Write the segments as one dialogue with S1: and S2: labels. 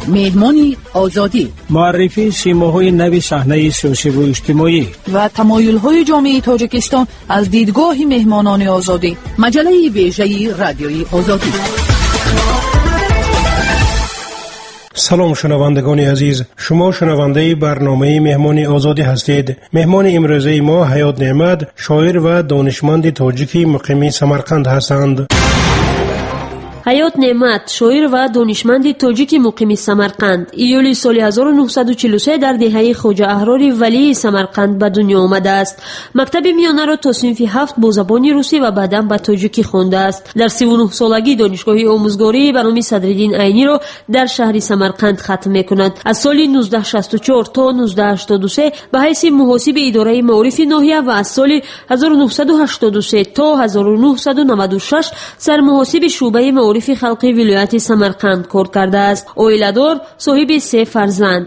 S1: مهمانی آزادی،
S2: معرفی سیماهای نوی صحنه سیاسی و اجتماعی
S1: و تمایل‌های جامعه تاجیکستان از دیدگاه مهمانان آزادی. مجله ویژه رادیوی آزادی.
S3: سلام شنوندگان عزیز، شما شنونده برنامه مهمان آزادی هستید. مهمان امروزه ما حیات نعمت، شاعر و دانشمند تاجیکی مقیم سمرقند هستند.
S4: حیات نعمت، شاعر و دانشمند تاجیک مقیم سمرقند، ایولی سال 1943 در دهه خواجه احرار ولی سمرقند به دنیا آمده است. مکتب میانه را تا صنف 7 با زبان روسی و بعداً به تاجیکی خوانده است. در 39 سالگی دانشگاه آموزگاری به نام صدرالدین عینی را در شهر سمرقند ختم می‌کند. از سال 1964 تا 1983 به حیث محاسب اداره معارف ناحیه و از سال 1983 تا 1996 سرمحاسب شعبه معارف خلقی ولایت سمرقند کار کرده است. عائله‌دار، صاحب 3 فرزند.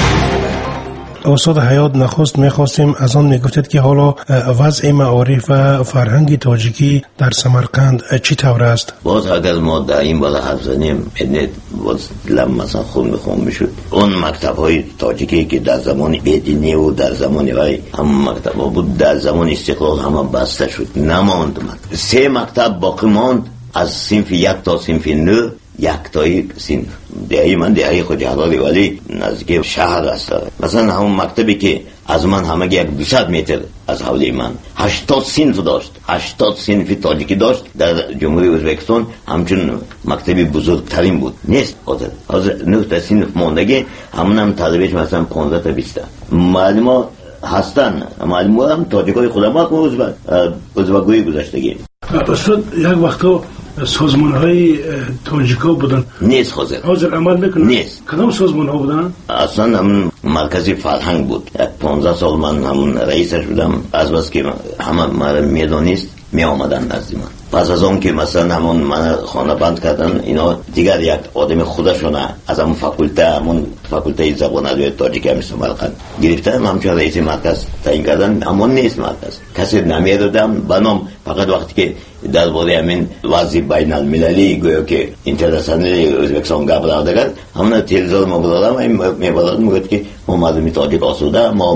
S3: استاد حیات، نخست میخواستیم از آن میگفتید که حالا وضع معارف و فرهنگ تاجیکی در سمرقند چی طور است؟
S5: باز اگر ما در این بالا حرف زنیم باز دلم مثلا خون میشد. اون مکتب های تاجیکی که در زمان بیدینی و در زمان های هم مکتب ها بود، در زمان استقلال همه بسته شد، نماند. 3 مکتب باقی ماند، از صنف 1 تا صنف 9. یک تایی صنف دهی من دهی خواجه احرار ولی نزدیک شهر است. مثلا همون مکتبی که از من همه یک 200 متر از حوله من 80 صنف داشت، 80 صنف تاجیکی داشت در جمهوری ازبکستان. همچون مکتبی بزرگترین بود. نیست حاضر 9 تا صنف موندگی، همون هم طالبش مثلا 15 تا 20 معلم هستن. معلم هم تاجیکای خودم ازبکوی گذاشتگی.
S3: استاد یک وقتا سازمان های تاجیکا بودن، نیست حاضر عمل میکنن؟ نیست. کدام سازمان ها بودن؟ اصلا همون مرکزی فرهنگ بود. 15 سال من همون رئیسش بودم. از بس که همه مرا میدانست می آمدن نزد من. پس از اون که مثلا همون من خانه بند کردن، اینا دیگر یک آدم خودشونه از همون فاکولته زبان ادبیات تاجیکی هم سمرقند گرفتن، همچون رئیس مرکز تعیین کردن. اما نیست مرکز، کسی نمیدادم بنام. فقط وقتی که درباره همین وضع بین المللی گویا که اینترنشنال ازبکستان گپ دادن، همون تلویزیون مبادله میگفت که ما مردم تاجیک آسوده، ما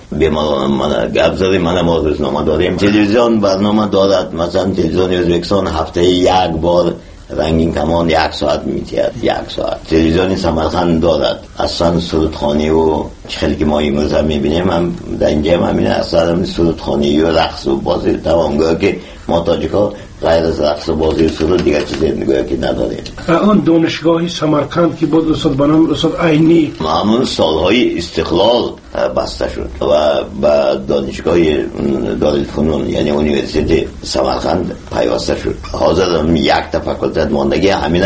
S3: من گپ زدیم، ما روزنامه داریم. تلویزیون برنامه دارد، مثلا تلویزیون ازبکستان هفته 1 بار رنگین کمان 1 ساعت میتید. 1 ساعت تلویزیون سمرقند دارد. اصلا سرودخانه و خیلی که ما امروز هم میبینیم، هم در اینجا هم همینه، اصلا سرودخانه و رقص و بازی تمامگاه که ما تاجیکا غیر از رقص و بازی و سرود دیگر چیزی نگاه که نداریم. آن دانشگاهی سمرقند که بود استاد بنام استاد عینی همون سالهای استقلال بسته شد و با دانشگاه دارالفنون یعنی اونیورسیته سمرقند پیوسته شد. حاضر هم 1 تا فاکولته ماندگی، همین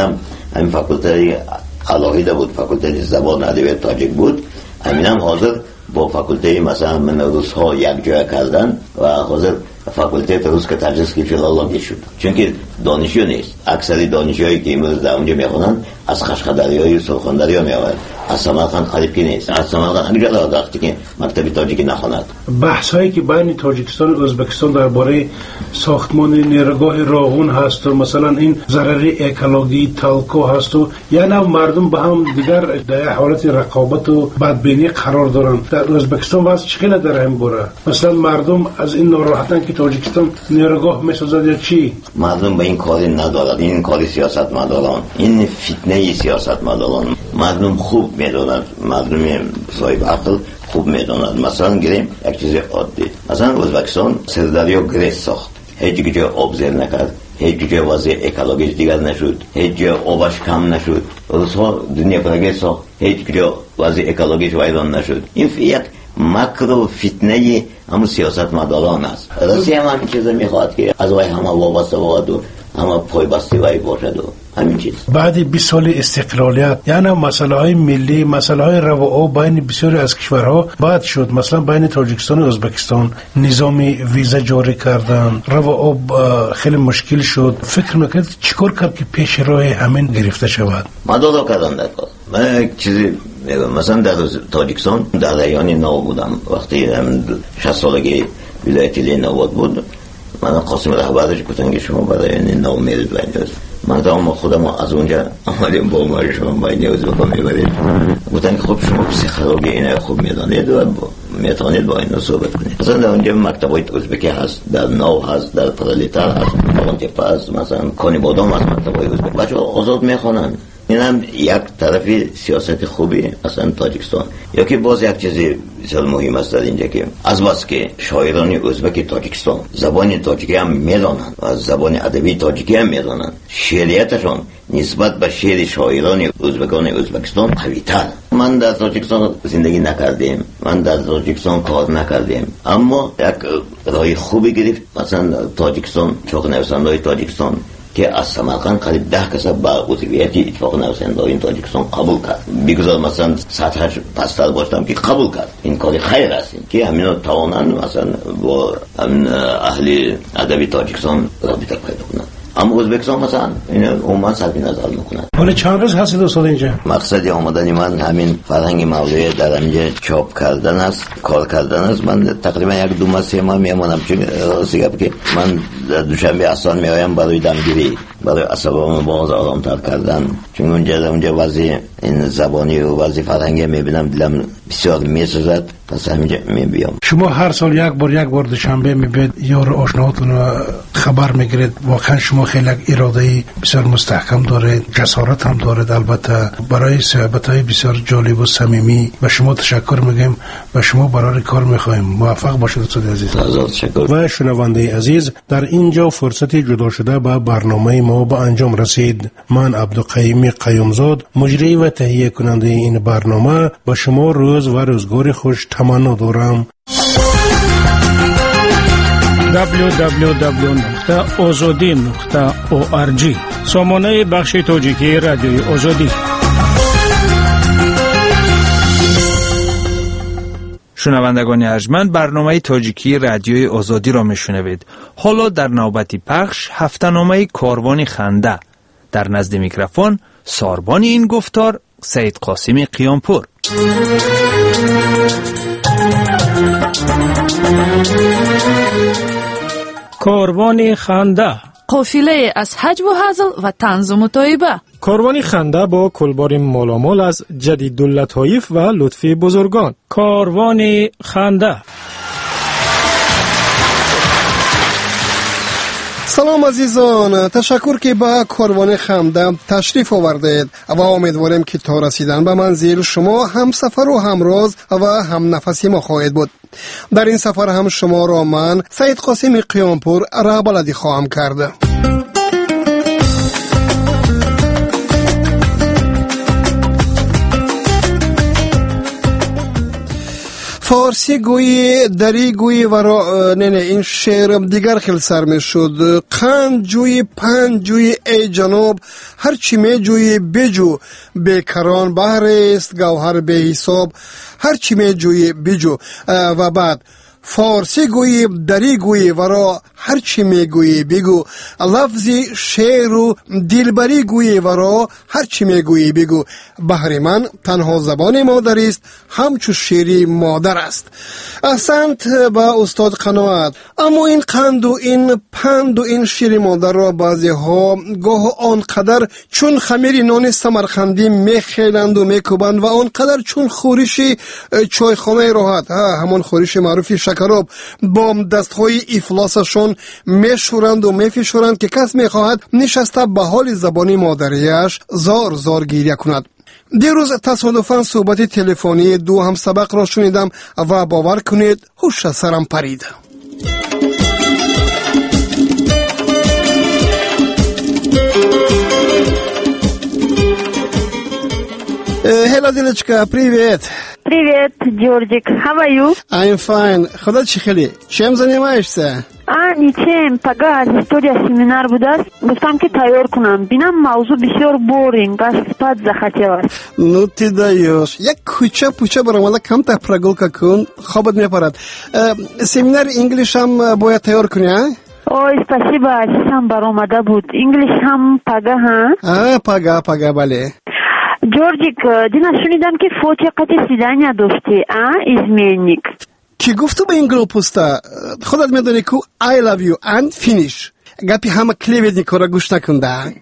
S3: فاکولته علاهیده بود، فاکولته زبان ادبیات تاجیک بود. همین هم حاضر با فاکولته مثلا من روس ها یک جای کردن و حاضر فاکولته روس که تدریس که فیلولوژی شد. چون که دانشجو نیست. اکثر دانشجویی که امروز در اونجا میخونن از قشقدری و سرخاندری میآورن، از سمرقند قریب که نیست. از سمرقند اونجا وقتی که مکتب تاجیکی نخواند. بحث هایی که بین تاجیکستان و ازبکستان درباره ساختمان نیروگاه راغون هست و مثلا این ضرر اکولوژی تالکو هست و یعنی مردم به هم دیگر در حالت رقابت و بدبینی قرار دارن. در ازبکستان واسه چقدر در هم بره؟ مثلا مردم از این ناراحتن که تاجیکستان نیروگاه میسازد یا چی؟ مردم به این کاری ندارد. این کاری سیاست مداران، این فتنه سیاست مداران. مردم خوب میدونند، مردم صاحب عقل خوب میدونند. مثلا گریم یک چیز عادی، مثلا ازبکستان سردریا گریز ساخت، هیچ جای آب زیر نکرد، هیچ جای وضع اکولوژی دیگر نشد، هیچ جای آبش کم نشد. روس‌ها دنیا پرگیر ساخت، هیچ جای وضع اکولوژیش ویران نشد. این یک مکرو فتنه همون سیاست مداران است. روسیه هم همین چیز میخواد که از وای همه وابسته باشد و همه پایبسته وای باشد و همین چیز. بعد 20 سال استقلالیت یعنی مسائل های ملی، مسائل های رواق بین بسیاری از کشورها بعد شد. مثلا بین تاجیکستان و ازبکستان نظام ویزا جاری کردن، رواق خیلی مشکل شد. فکر میکنید چیکار کرد که پیش راه همین گرفته شود؟ مدارا کردن در کار. من یک چیزی مثلا در تاجیکستان در ایان نو بودم وقتی 60 سالگی ولایت نوباد بود. من قاسم رهبرش گفتن که شما برای نو میرید و اینجاست.
S5: ما خودم از اونجا آمدیم با ما شما باید ازبک‌ها میبرید. گفتن که خب شما پسیخولوژی اینا خوب میدانید و میتونید با اینا صحبت کنید. مثلا در اونجا مکتبای ازبکی هست، در نو هست، در پرلیتر هست، اونجا هست، مثلا کنی بادام هست مکتبای ازبک. بچه‌ها آزاد میخونن. این هم یک طرفی سیاست خوبی اصلا تاجیکستان. یا که باز یک چیزی بسیار مهم است در اینجا که از بس که شاعران ازبک تاجیکستان زبان تاجیکی هم میدانند و زبان ادبی تاجیکی هم میدانند، شعریتشان نسبت به شعر شاعران ازبکان ازبکستان قوی‌تر. من در تاجیکستان زندگی نکردیم، من در تاجیکستان کار نکردیم، اما یک راه خوبی گرفت. مثلا تاجیکستان چاق نویسنده‌های تاجیکستان که از سمرقند قریب 10 کس با عضویت اتفاق نویسنده‌های این تاجیکستان قبول کرد. بگذار مثلا سطحش پستر باشم که قبول کرد. این کاری خیر است که همینا توانن مثلا با اهل ادبی تاجیکستان رابطه پیدا کنند. اما ازبکستان مثلا این عموما سلبی نظر میکنند.
S2: حالا چند روز هستید استاد اینجا؟
S5: مقصد آمدن من همین فرهنگ موضوعی در اینجا چاپ کردن است، کار کردن است. من تقریبا 1-2 ماه 3 ماه میمونم، چون راستی که من دوشنبه اصلا میایم برای دمگیری، برای عصبام باز آرامتر کردن، چون اونجا وضع این زبانی و وضع فرهنگی میبینم دلم بسیار میسوزد، پس همینجا میبیام.
S2: شما هر سال یک بار دوشنبه میبید یار آشناهاتون رو خبر میگیرید. واقعا شما خیلی اراده بسیار مستحکم دارید، جسارت هم دارید. البته برای صحبت‌های بسیار جالب و صمیمی و شما تشکر میگیم و شما برای کار میخوایم. موفق باشید استاد عزیز.
S5: تشکر.
S2: و شنونده عزیز، در اینجا فرصت جدا شده به برنامه ما به انجام رسید. من عبدالقیوم قیومزاد، مجری و تهیه کننده این برنامه، با شما روز و روزگار خوش تمنا دارم.
S6: www.azadi.org سامانه بخش تاجیکی رادیوی آزادی. شنوندگان ارجمند، برنامه تاجیکی رادیوی آزادی را میشنوید. حالا در نوبتی پخش هفته‌نامه کاروان خنده. در نزد میکروفون ساربان این گفتار سید قاسم قیامپور. کاروان خنده،
S1: قافله از حج و هزل و طنز و مطایبه.
S7: کاروان خنده با کلبار مالامال از جدیداللطایف و لطفی بزرگان.
S6: کاروان خنده.
S8: سلام عزیزان، تشکر که به کاروان خنده تشریف آوردید و امیدواریم که تا رسیدن به منزل شما هم سفر و همراز و هم نفسی ما خواهید بود. در این سفر هم شما را من سید قاسم قیامپور رهبردی خواهم کرد. فارسی گویی دری گویی و این شعر دیگر خیلی سر می شد. قند جوی پند جوی ای جناب، هر چی می جوی بجو، بیکران بحر است گوهر به حساب، هر چی می جوی بجو. و بعد فارسی گویی دری گویی ورا، هر چی می گویی بگو، لفظی شعر و دلبری گویی ورا، هر چی می گویی بگو. بحر من تنها زبان مادر است، همچو شیری مادر است. احسنت با استاد قناعت. اما این قند و این پند و این شیر مادر را بعضی ها گاه آنقدر چون خمیر نان سمرقندی میخیلند و میکوبند و آنقدر چون خورش چایخانه راحت، همون خورش معروفی شکراب، با دستهای افلاسشون میشورند و میفشورند که کس میخواهد نشسته به حال زبانی مادریش زار زار گریه کند. دیروز تصادفاً صحبت تلفنی دو همسبق را شنیدم و باور کنید هوش سرم پرید. Hello, Dilechka, привет.
S9: Привет, Джорджик. How are you?
S8: I'm fine. Хода чихали. Чем занимаешься?
S9: Ничем. Пога, история семинар будаст. Гуфтам ки тайёр кунам. Бинам мавзу бисёр боринг, аж спать захотелось.
S8: Ну ты даёшь. Як куча-пуча барамала камта прогулка кун, хобот мепарад. Семинар инглишам бояд тайёр куни, а?
S9: Ой, спасибо, сам баромада буд. Инглишам пага, ха?
S8: Пага, бале.
S9: Джорджик, дина шунидам ки фотоқати свидания дошти, изменник.
S8: Ки гуфту ба ин глупуста? Худат медони ку I love you and finish. Гапи ҳама клеветникора гӯш накунда.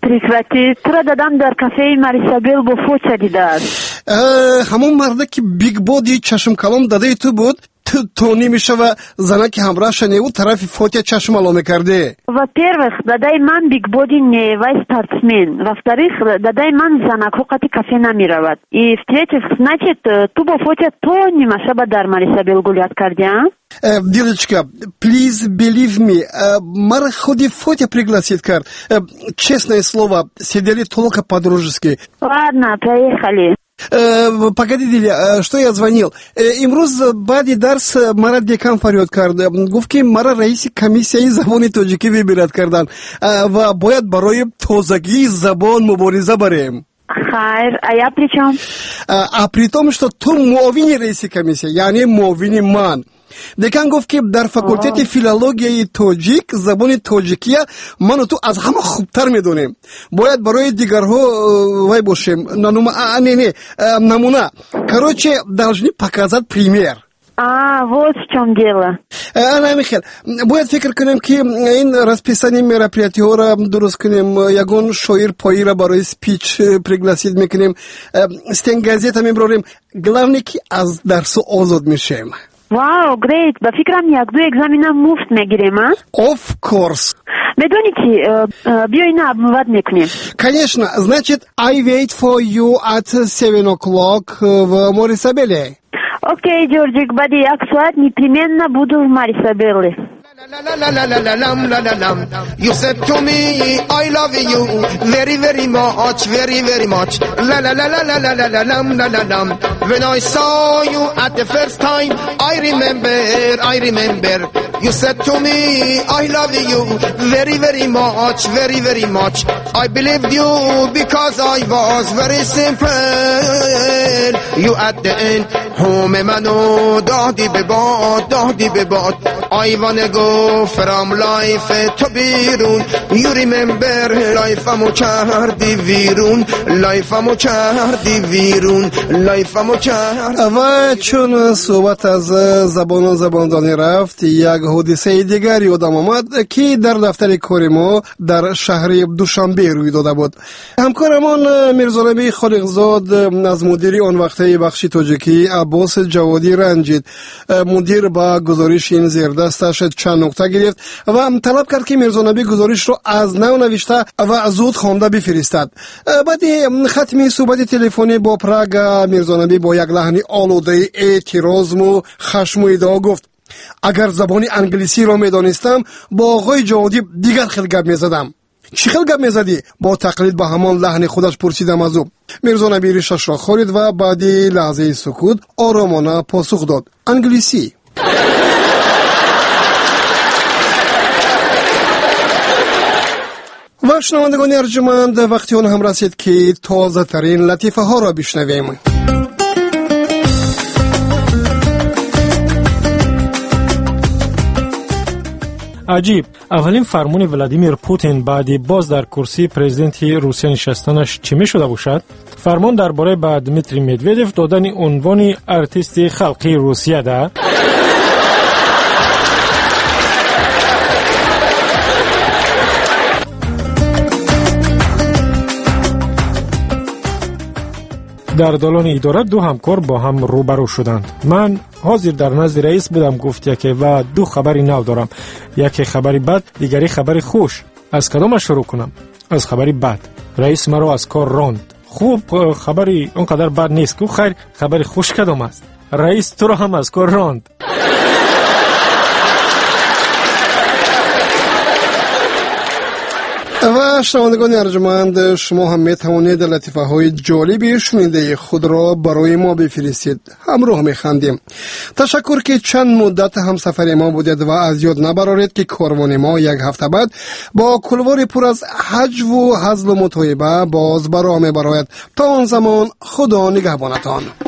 S9: прекрати. Тура дадам дар кафеи Марисабел бо фоча дидааст.
S8: ҳамон марда ки бигбоди чашмкалом дадаи ту буд, то немешава зана ки ҳамроҳша неву тарафи фотя чашм ало мекарде?
S9: Во-первых, дадаи ман бигбоди не вай спортсмен. Во-вторых, дадаи ман занакҳо қати кафе намеравад. И в-третьих, значит, ту бо фотя то немашаба дар Марисабел гулят карди, а?
S8: Дилочка, please believe me, мара худи фотя пригласит кард. Честное слово, сидели только по-дружески.
S9: Ладно, поехали.
S8: Погоди, Диля, что я звонил? Имрӯз баъди дарс мара декан фарёд кард. Гуфт ки мара раиси комиссияи забони тоҷикӣ выбират кардан ва бояд барои тозагии забон мубориза барем.
S9: Хайр, а я при чём?
S8: А при том, что ту муовини раиси комиссия, яъне муовини ман. Декан гуфт ки дар факултети филологияи тоҷик забони тоҷикия ману ту аз ҳама хубтар медонем. Бояд барои дигарҳо вай бошем. Намуна. Короче, должны показать пример.
S9: Вот в чем дело.
S8: Михаил, бояд фикр кунем ки ин расписание мероприятиҳоро дуруст кунем. Ягон шоир поира барои спич пригласит мекунем. Стенгазета мебарем. Главное ки аз дарсу озод мешем.
S9: Вау, great. Ба фикрам як-ду экзамена муфт мегирем, а?
S8: Of course.
S9: Медони чи, биё ина обмыват мекунем.
S8: Конечно. Значит, I wait for you at 7 o'clock в Марисабеле.
S9: Окей, Джорджик, бади як соат непременно буду в Марисабеле.
S10: You said to me I love you very very much, very very much. La la la la la la la la la la la. When I saw you at the first time, I remember. You said to me I love you very very much, very very much. I believed you because I was very simple. You at the end home mano dahdi bebad I wanna go from life to birun. You remember life amo chardi virun, life amo chardi virun, life amo chardi.
S8: و چون صحبت از زباندانی رفت، یک حادثه دیگر یادم آمد که در دفتر کار ما در شهر دوشنبه روی داده بود. همکارمان میرزانبی خالقزاد از مدیر آن وقته بخش تاجیکی عباس جوادی رنجید. مدیر با گزارش این زیردستش چند نکته گرفت و طلب کرد که میرزانبی گزارش رو از نو نوشته و زود خوانده بفرستد. بعد ختم صحبت تلفنی با پراگ، میرزانبی با یک لحن آلوده اعتراض و خشم و ادعا گفت اگر زبان انگلیسی را میدانستم با آقای جوادی دیگر خیلی گپ میزدم. چی خیلی گپ میزدی؟ با تقلید به همان لحن خودش پرسیدم از او. میرزانبی ریشش را خورید و بعدی لحظه سکوت آرامانه پاسخ داد انگلیسی. و شنوندگان ارجمند، وقتی آن هم رسید که تازه ترین لطیفه ها را بشنویم.
S7: عجیب، اولین فرمان ولادیمیر پوتین بعد باز در کرسی پرزیدنتی روسیه نشستنش چی می شده باشد؟ فرمان درباره با دمیتری مدودف دادن عنوان ارتیست خلقی روسیه ده. در دالان اداره دو همکار با هم روبرو شدند. من حاضر در نزد رئیس بودم، گفت یکی و دو خبری نو دارم، یکی خبری بد، دیگری خبری خوش. از کدامش شروع کنم؟ از خبری بد. رئیس مرا از کار راند. خوب، خبری اونقدر بد نیست. که خیر، خبری خوش کدام است؟ رئیس تو را هم از کار راند.
S8: و شنوندگان ارجمند، شما هم می توانید لطیفه های جالبی شنیده خود را برای ما بفرستید. همراه می خندیم. تشکر که چند مدت همسفر ما بودید و از یاد نبرارید که کاروان ما یک هفته بعد با کلوار پر از حج و هزل و مطایبه باز برای می براید. تا آن زمان خدا نگهبانتان.